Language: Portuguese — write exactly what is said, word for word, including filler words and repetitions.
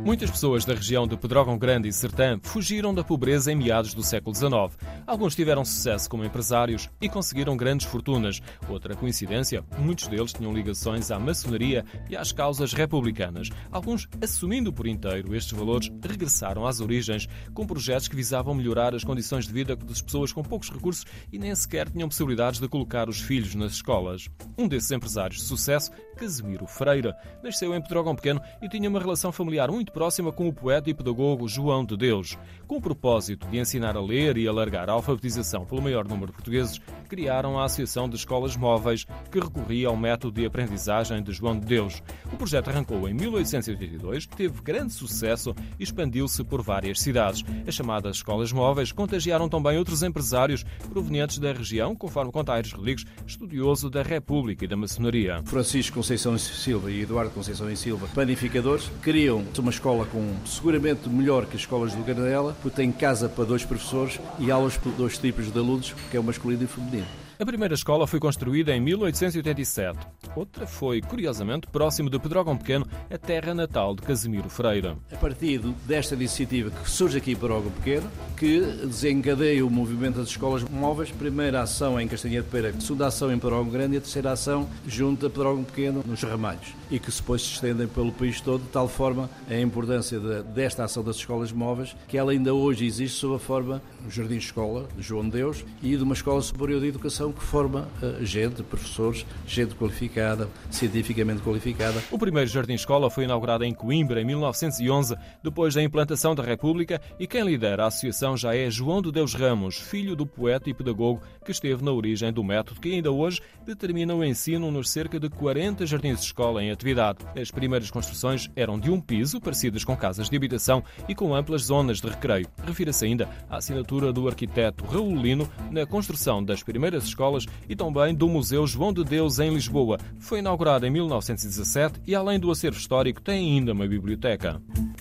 Muitas pessoas da região de Pedrógão Grande e Sertã fugiram da pobreza em meados do século dezenove. Alguns tiveram sucesso como empresários e conseguiram grandes fortunas. Outra coincidência, muitos deles tinham ligações à maçonaria e às causas republicanas. Alguns, assumindo por inteiro estes valores, regressaram às origens, com projetos que visavam melhorar as condições de vida das pessoas com poucos recursos e nem sequer tinham possibilidades de colocar os filhos nas escolas. Um desses empresários de sucesso, Casimiro Freira, nasceu em Pedrógão Pequeno e tinha uma relação familiar muito próxima com o poeta e pedagogo João de Deus. Com o propósito de ensinar a ler e alargar a alfabetização pelo maior número de portugueses, criaram a Associação de Escolas Móveis, que recorria ao método de aprendizagem de João de Deus. O projeto arrancou em mil oitocentos e oitenta e dois, teve grande sucesso e expandiu-se por várias cidades. As chamadas Escolas Móveis contagiaram também outros empresários provenientes da região, conforme conta Aires Rodrigues, estudioso da República e da maçonaria. Francisco Conceição e Silva e Eduardo Conceição e Silva, planificadores, criam uma escola com seguramente melhor que as escolas do Granadela, porque tem casa para dois professores e aulas para dois tipos de alunos, que é o masculino e o feminino. A primeira escola foi construída em mil oitocentos e oitenta e sete. Outra foi, curiosamente, próximo de Pedrógão Pequeno, a terra natal de Casimiro Freira. A partir desta iniciativa que surge aqui em Pedrógão Pequeno, que desencadeia o movimento das escolas móveis, primeira ação em Castanheira de Pera, segunda ação em Pedrógão Grande e a terceira ação junto a Pedrógão Pequeno, nos Ramalhos, e que depois se estendem pelo país todo, de tal forma a importância de, desta ação das escolas móveis, que ela ainda hoje existe sob a forma do Jardim Escola, de João de Deus, e de uma escola superior de educação que forma uh, gente, professores, gente qualificada, cientificamente qualificada. O primeiro jardim-escola foi inaugurado em Coimbra em mil novecentos e onze, depois da implantação da República, e quem lidera a associação já é João de Deus Ramos, filho do poeta e pedagogo que esteve na origem do método que ainda hoje determina o ensino nos cerca de quarenta jardins-escola em atividade. As primeiras construções eram de um piso, parecidas com casas de habitação e com amplas zonas de recreio. Refira-se ainda à assinatura do arquiteto Raul Lino na construção das primeiras escolas e também do Museu João de Deus em Lisboa. Foi inaugurado em mil novecentos e dezassete e, além do acervo histórico, tem ainda uma biblioteca.